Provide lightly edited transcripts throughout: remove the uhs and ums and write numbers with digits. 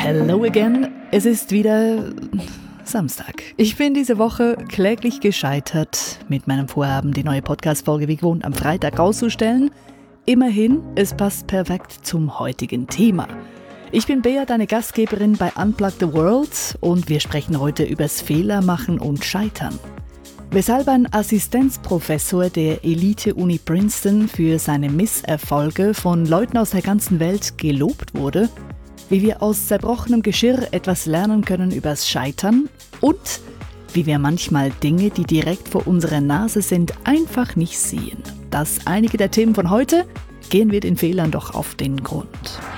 Hello again. Es ist wieder Samstag. Ich bin diese Woche kläglich gescheitert mit meinem Vorhaben, die neue Podcast-Folge wie gewohnt am Freitag rauszustellen. Immerhin, es passt perfekt zum heutigen Thema. Ich bin Bea, deine Gastgeberin bei Unplug the World und wir sprechen heute übers Fehlermachen und Scheitern. Weshalb ein Assistenzprofessor der Elite-Uni Princeton für seine Misserfolge von Leuten aus der ganzen Welt gelobt wurde, wie wir aus zerbrochenem Geschirr etwas lernen können übers Scheitern und wie wir manchmal Dinge, die direkt vor unserer Nase sind, einfach nicht sehen. Das einige der Themen von heute. Gehen wir den Fehlern doch auf den Grund.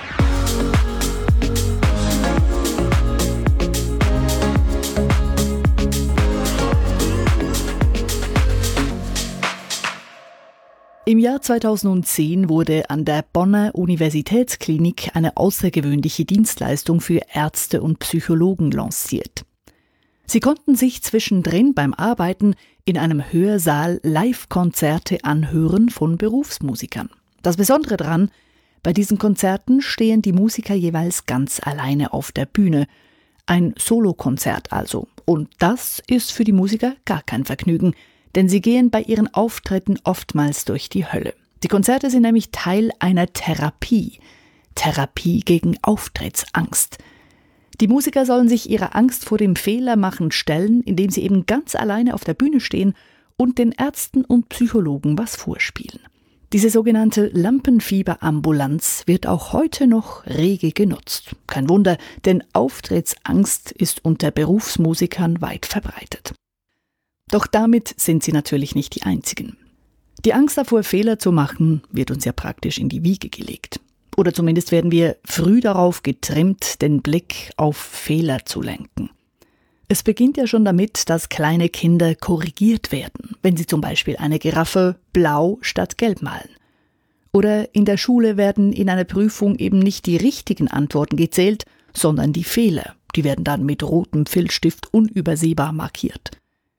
Im Jahr 2010 wurde an der Bonner Universitätsklinik eine außergewöhnliche Dienstleistung für Ärzte und Psychologen lanciert. Sie konnten sich zwischendrin beim Arbeiten in einem Hörsaal Live-Konzerte anhören von Berufsmusikern. Das Besondere daran, bei diesen Konzerten stehen die Musiker jeweils ganz alleine auf der Bühne. Ein Solokonzert also. Und das ist für die Musiker gar kein Vergnügen. Denn sie gehen bei ihren Auftritten oftmals durch die Hölle. Die Konzerte sind nämlich Teil einer Therapie. Therapie gegen Auftrittsangst. Die Musiker sollen sich ihrer Angst vor dem Fehlermachen stellen, indem sie eben ganz alleine auf der Bühne stehen und den Ärzten und Psychologen was vorspielen. Diese sogenannte Lampenfieberambulanz wird auch heute noch rege genutzt. Kein Wunder, denn Auftrittsangst ist unter Berufsmusikern weit verbreitet. Doch damit sind sie natürlich nicht die Einzigen. Die Angst davor, Fehler zu machen, wird uns ja praktisch in die Wiege gelegt. Oder zumindest werden wir früh darauf getrimmt, den Blick auf Fehler zu lenken. Es beginnt ja schon damit, dass kleine Kinder korrigiert werden, wenn sie zum Beispiel eine Giraffe blau statt gelb malen. Oder in der Schule werden in einer Prüfung eben nicht die richtigen Antworten gezählt, sondern die Fehler. Die werden dann mit rotem Filzstift unübersehbar markiert.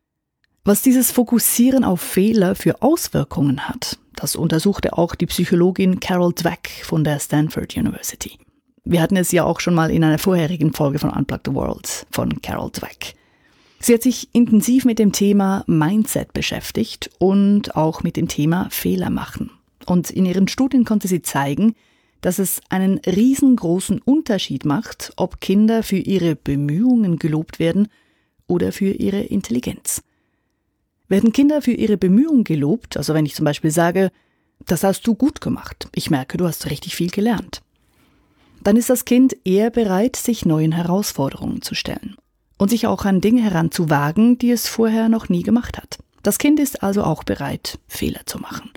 Was dieses Fokussieren auf Fehler für Auswirkungen hat, das untersuchte auch die Psychologin Carol Dweck von der Stanford University. Wir hatten es ja auch schon mal in einer vorherigen Folge von Unplug the World von Carol Dweck. Sie hat sich intensiv mit dem Thema Mindset beschäftigt und auch mit dem Thema Fehler machen. Und in ihren Studien konnte sie zeigen, dass es einen riesengroßen Unterschied macht, ob Kinder für ihre Bemühungen gelobt werden oder für ihre Intelligenz. Werden Kinder für ihre Bemühungen gelobt, also wenn ich zum Beispiel sage, das hast du gut gemacht, ich merke, du hast richtig viel gelernt, dann ist das Kind eher bereit, sich neuen Herausforderungen zu stellen und sich auch an Dinge heranzuwagen, die es vorher noch nie gemacht hat. Das Kind ist also auch bereit, Fehler zu machen.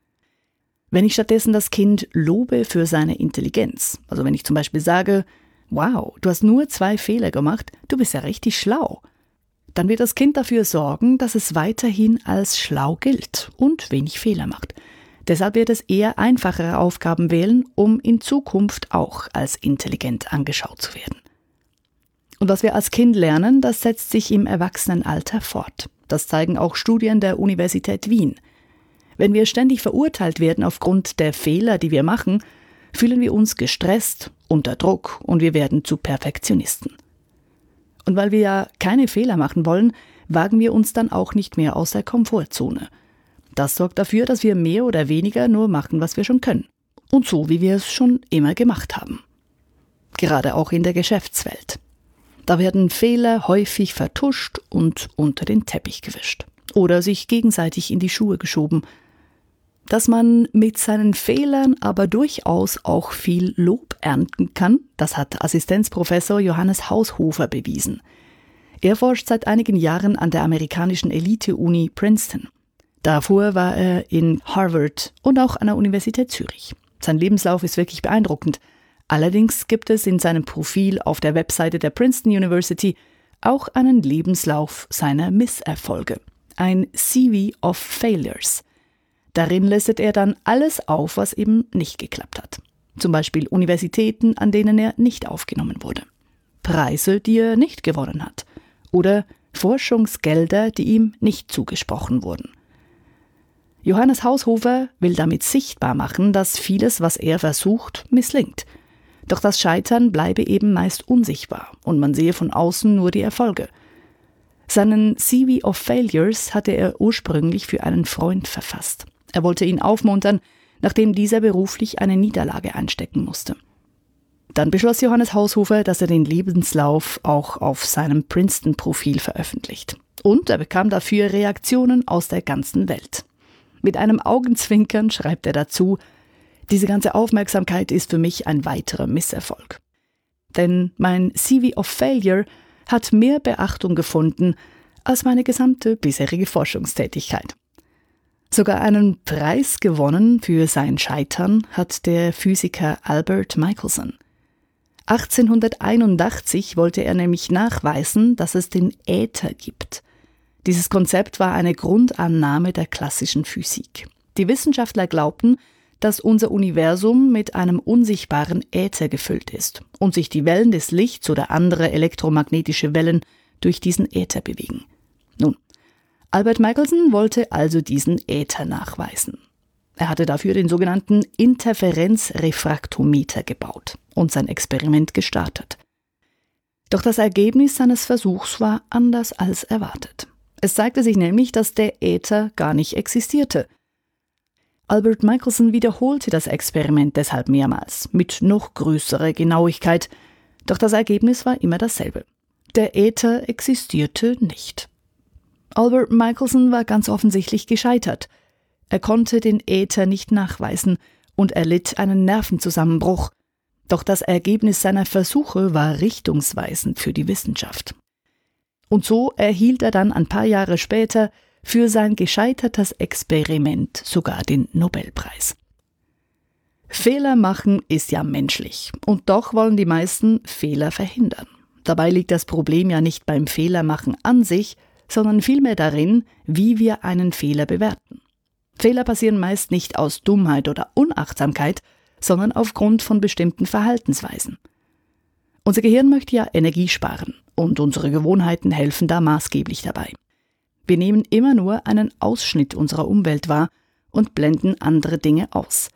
Wenn ich stattdessen das Kind lobe für seine Intelligenz, also wenn ich zum Beispiel sage, wow, du hast nur 2 Fehler gemacht, du bist ja richtig schlau, dann wird das Kind dafür sorgen, dass es weiterhin als schlau gilt und wenig Fehler macht. Deshalb wird es eher einfachere Aufgaben wählen, um in Zukunft auch als intelligent angeschaut zu werden. Und was wir als Kind lernen, das setzt sich im Erwachsenenalter fort. Das zeigen auch Studien der Universität Wien. Wenn wir ständig verurteilt werden aufgrund der Fehler, die wir machen, fühlen wir uns gestresst, unter Druck und wir werden zu Perfektionisten. Und weil wir ja keine Fehler machen wollen, wagen wir uns dann auch nicht mehr aus der Komfortzone. Das sorgt dafür, dass wir mehr oder weniger nur machen, was wir schon können. Und so, wie wir es schon immer gemacht haben. Gerade auch in der Geschäftswelt. Da werden Fehler häufig vertuscht und unter den Teppich gewischt. Oder sich gegenseitig in die Schuhe geschoben. Dass man mit seinen Fehlern aber durchaus auch viel Lob ernten kann, das hat Assistenzprofessor Johannes Haushofer bewiesen. Er forscht seit einigen Jahren an der amerikanischen Elite-Uni Princeton. Davor war er in Harvard und auch an der Universität Zürich. Sein Lebenslauf ist wirklich beeindruckend. Allerdings gibt es in seinem Profil auf der Webseite der Princeton University auch einen Lebenslauf seiner Misserfolge. Ein CV of Failures. Darin listet er dann alles auf, was eben nicht geklappt hat. Zum Beispiel Universitäten, an denen er nicht aufgenommen wurde. Preise, die er nicht gewonnen hat. Oder Forschungsgelder, die ihm nicht zugesprochen wurden. Johannes Haushofer will damit sichtbar machen, dass vieles, was er versucht, misslingt. Doch das Scheitern bleibe eben meist unsichtbar und man sehe von außen nur die Erfolge. Seinen CV of Failures hatte er ursprünglich für einen Freund verfasst. Er wollte ihn aufmuntern, nachdem dieser beruflich eine Niederlage einstecken musste. Dann beschloss Johannes Haushofer, dass er den Lebenslauf auch auf seinem Princeton-Profil veröffentlicht. Und er bekam dafür Reaktionen aus der ganzen Welt. Mit einem Augenzwinkern schreibt er dazu: Diese ganze Aufmerksamkeit ist für mich ein weiterer Misserfolg. Denn mein CV of Failure hat mehr Beachtung gefunden als meine gesamte bisherige Forschungstätigkeit. Sogar einen Preis gewonnen für sein Scheitern hat der Physiker Albert Michelson. 1881 wollte er nämlich nachweisen, dass es den Äther gibt. Dieses Konzept war eine Grundannahme der klassischen Physik. Die Wissenschaftler glaubten, dass unser Universum mit einem unsichtbaren Äther gefüllt ist und sich die Wellen des Lichts oder andere elektromagnetische Wellen durch diesen Äther bewegen. Nun, Albert Michelson wollte also diesen Äther nachweisen. Er hatte dafür den sogenannten Interferenzrefraktometer gebaut und sein Experiment gestartet. Doch das Ergebnis seines Versuchs war anders als erwartet. Es zeigte sich nämlich, dass der Äther gar nicht existierte. Albert Michelson wiederholte das Experiment deshalb mehrmals, mit noch größerer Genauigkeit, doch das Ergebnis war immer dasselbe. Der Äther existierte nicht. Albert Michelson war ganz offensichtlich gescheitert. Er konnte den Äther nicht nachweisen und erlitt einen Nervenzusammenbruch. Doch das Ergebnis seiner Versuche war richtungsweisend für die Wissenschaft. Und so erhielt er dann ein paar Jahre später für sein gescheitertes Experiment sogar den Nobelpreis. Fehler machen ist ja menschlich und doch wollen die meisten Fehler verhindern. Dabei liegt das Problem ja nicht beim Fehlermachen an sich, sondern vielmehr darin, wie wir einen Fehler bewerten. Fehler passieren meist nicht aus Dummheit oder Unachtsamkeit, sondern aufgrund von bestimmten Verhaltensweisen. Unser Gehirn möchte ja Energie sparen und unsere Gewohnheiten helfen da maßgeblich dabei. Wir nehmen immer nur einen Ausschnitt unserer Umwelt wahr und blenden andere Dinge aus.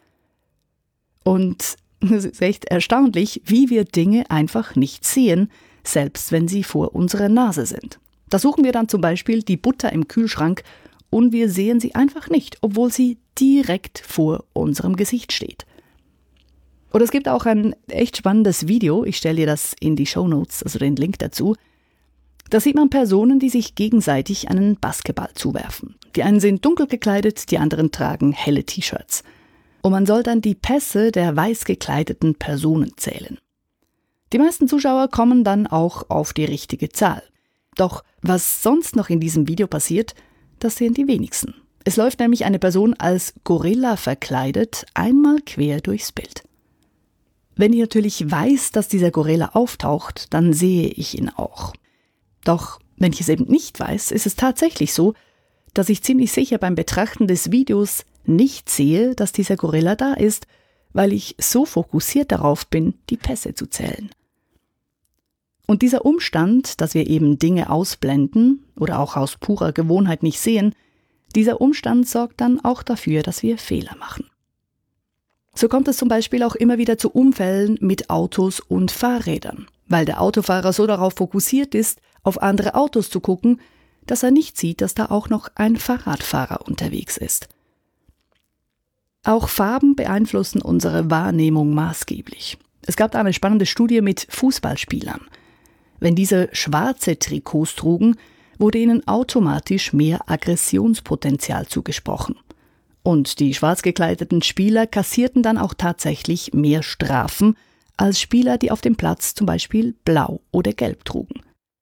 Und es ist echt erstaunlich, wie wir Dinge einfach nicht sehen, selbst wenn sie vor unserer Nase sind. Da suchen wir dann zum Beispiel die Butter im Kühlschrank und wir sehen sie einfach nicht, obwohl sie direkt vor unserem Gesicht steht. Oder es gibt auch ein echt spannendes Video, ich stelle dir das in die Shownotes, also den Link dazu. Da sieht man Personen, die sich gegenseitig einen Basketball zuwerfen. Die einen sind dunkel gekleidet, die anderen tragen helle T-Shirts. Und man soll dann die Pässe der weiß gekleideten Personen zählen. Die meisten Zuschauer kommen dann auch auf die richtige Zahl. Doch was sonst noch in diesem Video passiert, das sehen die wenigsten. Es läuft nämlich eine Person als Gorilla verkleidet einmal quer durchs Bild. Wenn ich natürlich weiß, dass dieser Gorilla auftaucht, dann sehe ich ihn auch. Doch wenn ich es eben nicht weiß, ist es tatsächlich so, dass ich ziemlich sicher beim Betrachten des Videos nicht sehe, dass dieser Gorilla da ist, weil ich so fokussiert darauf bin, die Pässe zu zählen. Und dieser Umstand, dass wir eben Dinge ausblenden oder auch aus purer Gewohnheit nicht sehen, dieser Umstand sorgt dann auch dafür, dass wir Fehler machen. So kommt es zum Beispiel auch immer wieder zu Unfällen mit Autos und Fahrrädern, weil der Autofahrer so darauf fokussiert ist, auf andere Autos zu gucken, dass er nicht sieht, dass da auch noch ein Fahrradfahrer unterwegs ist. Auch Farben beeinflussen unsere Wahrnehmung maßgeblich. Es gab da eine spannende Studie mit Fußballspielern. Wenn diese schwarze Trikots trugen, wurde ihnen automatisch mehr Aggressionspotenzial zugesprochen. Und die schwarz gekleideten Spieler kassierten dann auch tatsächlich mehr Strafen als Spieler, die auf dem Platz zum Beispiel blau oder gelb trugen.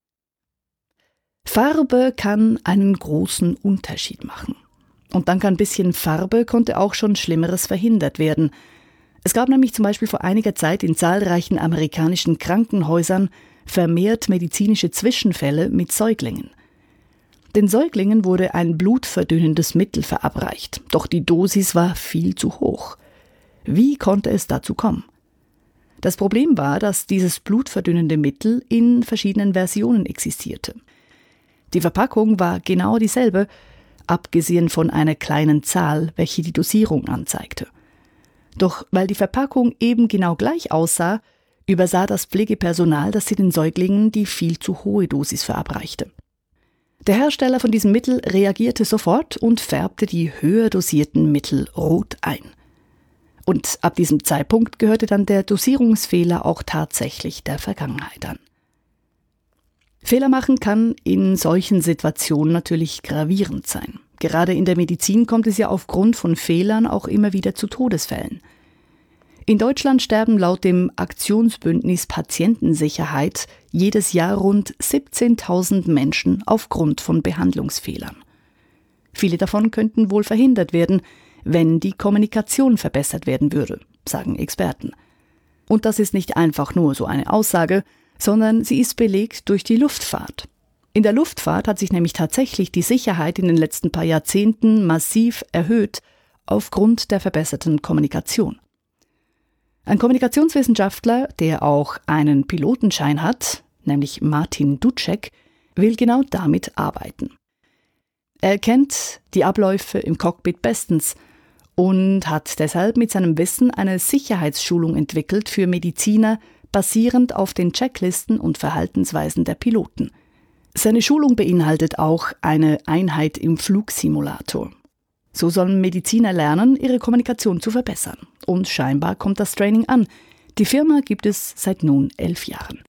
Farbe kann einen großen Unterschied machen. Und dank ein bisschen Farbe konnte auch schon Schlimmeres verhindert werden. Es gab nämlich zum Beispiel vor einiger Zeit in zahlreichen amerikanischen Krankenhäusern vermehrt medizinische Zwischenfälle mit Säuglingen. Den Säuglingen wurde ein blutverdünnendes Mittel verabreicht, doch die Dosis war viel zu hoch. Wie konnte es dazu kommen? Das Problem war, dass dieses blutverdünnende Mittel in verschiedenen Versionen existierte. Die Verpackung war genau dieselbe, abgesehen von einer kleinen Zahl, welche die Dosierung anzeigte. Doch weil die Verpackung eben genau gleich aussah, übersah das Pflegepersonal, dass sie den Säuglingen die viel zu hohe Dosis verabreichte. Der Hersteller von diesem Mittel reagierte sofort und färbte die höher dosierten Mittel rot ein. Und ab diesem Zeitpunkt gehörte dann der Dosierungsfehler auch tatsächlich der Vergangenheit an. Fehler machen kann in solchen Situationen natürlich gravierend sein. Gerade in der Medizin kommt es ja aufgrund von Fehlern auch immer wieder zu Todesfällen. In Deutschland sterben laut dem Aktionsbündnis Patientensicherheit jedes Jahr rund 17.000 Menschen aufgrund von Behandlungsfehlern. Viele davon könnten wohl verhindert werden, wenn die Kommunikation verbessert werden würde, sagen Experten. Und das ist nicht einfach nur so eine Aussage, sondern sie ist belegt durch die Luftfahrt. In der Luftfahrt hat sich nämlich tatsächlich die Sicherheit in den letzten paar Jahrzehnten massiv erhöht aufgrund der verbesserten Kommunikation. Ein Kommunikationswissenschaftler, der auch einen Pilotenschein hat, nämlich Martin Ducek, will genau damit arbeiten. Er kennt die Abläufe im Cockpit bestens und hat deshalb mit seinem Wissen eine Sicherheitsschulung entwickelt für Mediziner, basierend auf den Checklisten und Verhaltensweisen der Piloten. Seine Schulung beinhaltet auch eine Einheit im Flugsimulator. So sollen Mediziner lernen, ihre Kommunikation zu verbessern. Und scheinbar kommt das Training an. Die Firma gibt es seit nun 11 Jahren.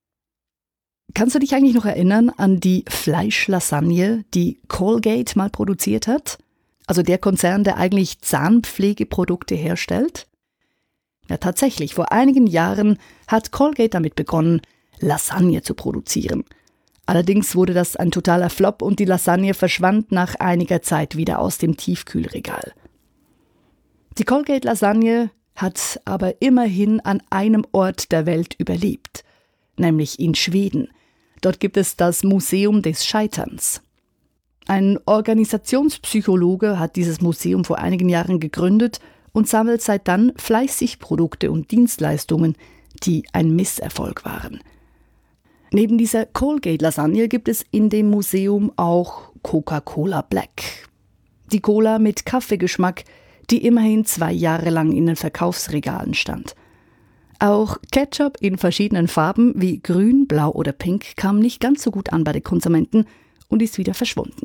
Kannst du dich eigentlich noch erinnern an die Fleischlasagne, die Colgate mal produziert hat? Also der Konzern, der eigentlich Zahnpflegeprodukte herstellt? Ja, tatsächlich, vor einigen Jahren hat Colgate damit begonnen, Lasagne zu produzieren. Allerdings wurde das ein totaler Flop und die Lasagne verschwand nach einiger Zeit wieder aus dem Tiefkühlregal. Die Colgate-Lasagne hat aber immerhin an einem Ort der Welt überlebt, nämlich in Schweden. Dort gibt es das Museum des Scheiterns. Ein Organisationspsychologe hat dieses Museum vor einigen Jahren gegründet und sammelt seit dann fleißig Produkte und Dienstleistungen, die ein Misserfolg waren. Neben dieser Colgate-Lasagne gibt es in dem Museum auch Coca-Cola Black. Die Cola mit Kaffeegeschmack, die immerhin 2 Jahre lang in den Verkaufsregalen stand. Auch Ketchup in verschiedenen Farben wie grün, blau oder pink kam nicht ganz so gut an bei den Konsumenten und ist wieder verschwunden.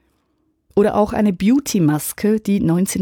Oder auch eine Beauty-Maske, die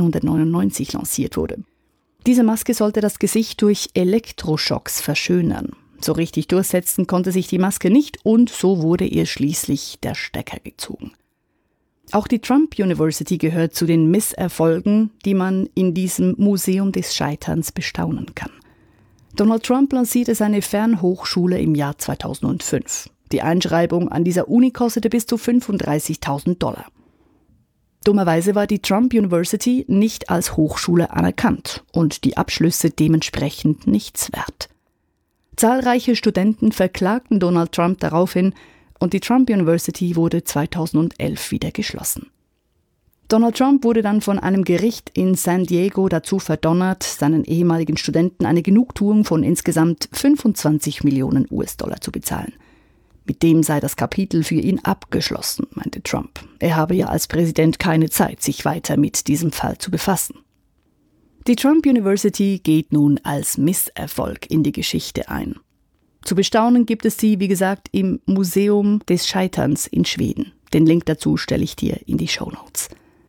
1999 lanciert wurde. Diese Maske sollte das Gesicht durch Elektroschocks verschönern. So richtig durchsetzen konnte sich die Maske nicht und so wurde ihr schließlich der Stecker gezogen. Auch die Trump University gehört zu den Misserfolgen, die man in diesem Museum des Scheiterns bestaunen kann. Donald Trump lancierte seine Fernhochschule im Jahr 2005. Die Einschreibung an dieser Uni kostete bis zu $35.000. Dummerweise war die Trump University nicht als Hochschule anerkannt und die Abschlüsse dementsprechend nichts wert. Zahlreiche Studenten verklagten Donald Trump daraufhin und die Trump University wurde 2011 wieder geschlossen. Donald Trump wurde dann von einem Gericht in San Diego dazu verdonnert, seinen ehemaligen Studenten eine Genugtuung von insgesamt 25 Millionen US-Dollar zu bezahlen. Mit dem sei das Kapitel für ihn abgeschlossen, meinte Trump. Er habe ja als Präsident keine Zeit, sich weiter mit diesem Fall zu befassen. Die Trump University geht nun als Misserfolg in die Geschichte ein. Zu bestaunen gibt es sie, wie gesagt, im Museum des Scheiterns in Schweden. Den Link dazu stelle ich dir in die Shownotes.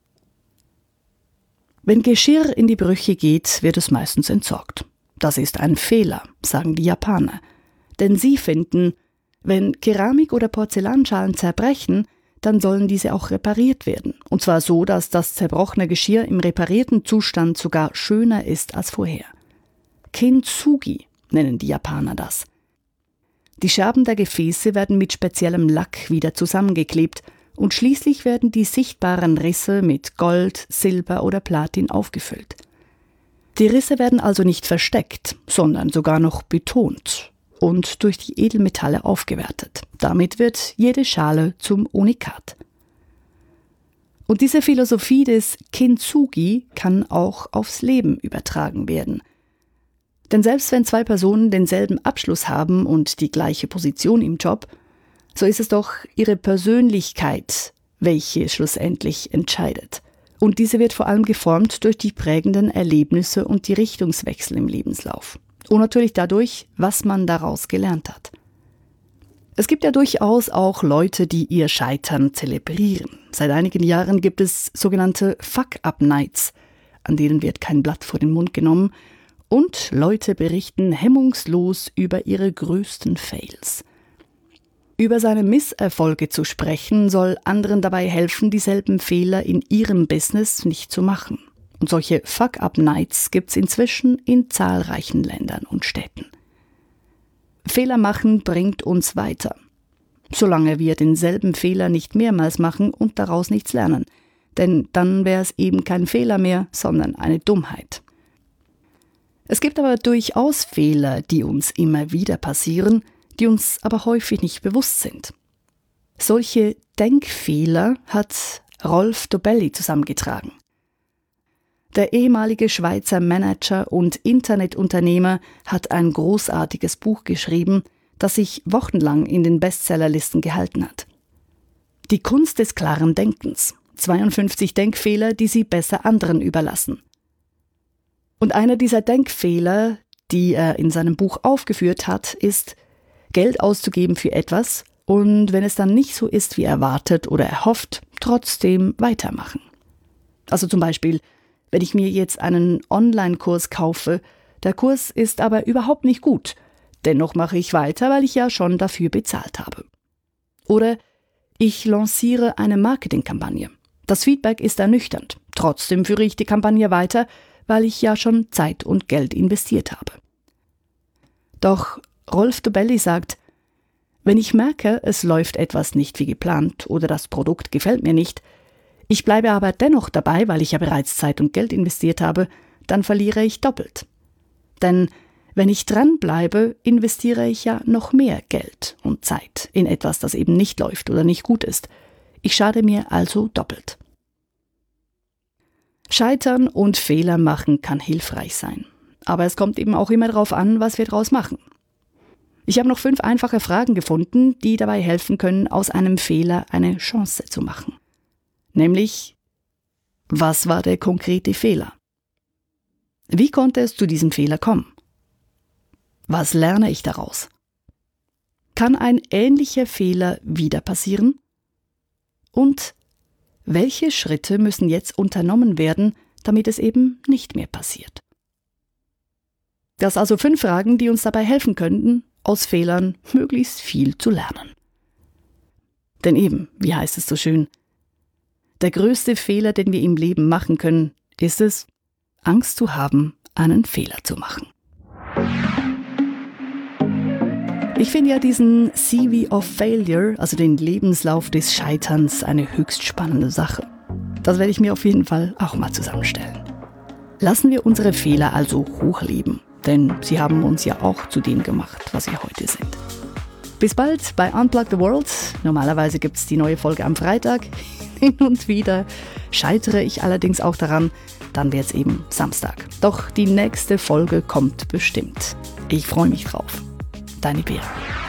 Wenn Geschirr in die Brüche geht, wird es meistens entsorgt. Das ist ein Fehler, sagen die Japaner. Denn sie finden, wenn Keramik- oder Porzellanschalen zerbrechen, dann sollen diese auch repariert werden. Und zwar so, dass das zerbrochene Geschirr im reparierten Zustand sogar schöner ist als vorher. Kintsugi nennen die Japaner das. Die Scherben der Gefäße werden mit speziellem Lack wieder zusammengeklebt und schließlich werden die sichtbaren Risse mit Gold, Silber oder Platin aufgefüllt. Die Risse werden also nicht versteckt, sondern sogar noch betont und durch die Edelmetalle aufgewertet. Damit wird jede Schale zum Unikat. Und diese Philosophie des Kintsugi kann auch aufs Leben übertragen werden. Denn selbst wenn 2 Personen denselben Abschluss haben und die gleiche Position im Job, so ist es doch ihre Persönlichkeit, welche schlussendlich entscheidet. Und diese wird vor allem geformt durch die prägenden Erlebnisse und die Richtungswechsel im Lebenslauf. Und natürlich dadurch, was man daraus gelernt hat. Es gibt ja durchaus auch Leute, die ihr Scheitern zelebrieren. Seit einigen Jahren gibt es sogenannte Fuck-Up-Nights, an denen wird kein Blatt vor den Mund genommen und Leute berichten hemmungslos über ihre größten Fails. Über seine Misserfolge zu sprechen, soll anderen dabei helfen, dieselben Fehler in ihrem Business nicht zu machen. Und solche Fuck-Up-Nights gibt's inzwischen in zahlreichen Ländern und Städten. Fehler machen bringt uns weiter. Solange wir denselben Fehler nicht mehrmals machen und daraus nichts lernen. Denn dann wäre es eben kein Fehler mehr, sondern eine Dummheit. Es gibt aber durchaus Fehler, die uns immer wieder passieren, die uns aber häufig nicht bewusst sind. Solche Denkfehler hat Rolf Dobelli zusammengetragen. Der ehemalige Schweizer Manager und Internetunternehmer hat ein großartiges Buch geschrieben, das sich wochenlang in den Bestsellerlisten gehalten hat. Die Kunst des klaren Denkens. 52 Denkfehler, die Sie besser anderen überlassen. Und einer dieser Denkfehler, die er in seinem Buch aufgeführt hat, ist, Geld auszugeben für etwas und wenn es dann nicht so ist, wie erwartet oder erhofft, trotzdem weitermachen. Also zum Beispiel, wenn ich mir jetzt einen Online-Kurs kaufe, der Kurs ist aber überhaupt nicht gut. Dennoch mache ich weiter, weil ich ja schon dafür bezahlt habe. Oder ich lanciere eine Marketingkampagne. Das Feedback ist ernüchternd. Trotzdem führe ich die Kampagne weiter, weil ich ja schon Zeit und Geld investiert habe. Doch Rolf Dobelli sagt, wenn ich merke, es läuft etwas nicht wie geplant oder das Produkt gefällt mir nicht, ich bleibe aber dennoch dabei, weil ich ja bereits Zeit und Geld investiert habe, dann verliere ich doppelt. Denn wenn ich dranbleibe, investiere ich ja noch mehr Geld und Zeit in etwas, das eben nicht läuft oder nicht gut ist. Ich schade mir also doppelt. Scheitern und Fehler machen kann hilfreich sein. Aber es kommt eben auch immer darauf an, was wir daraus machen. Ich habe noch 5 einfache Fragen gefunden, die dabei helfen können, aus einem Fehler eine Chance zu machen. Nämlich, was war der konkrete Fehler? Wie konnte es zu diesem Fehler kommen? Was lerne ich daraus? Kann ein ähnlicher Fehler wieder passieren? Und welche Schritte müssen jetzt unternommen werden, damit es eben nicht mehr passiert? Das also 5 Fragen, die uns dabei helfen könnten, aus Fehlern möglichst viel zu lernen. Denn eben, wie heißt es so schön, der größte Fehler, den wir im Leben machen können, ist es, Angst zu haben, einen Fehler zu machen. Ich finde ja diesen CV of Failure, also den Lebenslauf des Scheiterns, eine höchst spannende Sache. Das werde ich mir auf jeden Fall auch mal zusammenstellen. Lassen wir unsere Fehler also hochleben, denn sie haben uns ja auch zu dem gemacht, was wir heute sind. Bis bald bei Unplug the World. Normalerweise gibt es die neue Folge am Freitag. Hin und wieder scheitere ich allerdings auch daran, dann wird es eben Samstag. Doch die nächste Folge kommt bestimmt. Ich freue mich drauf. Deine Bea.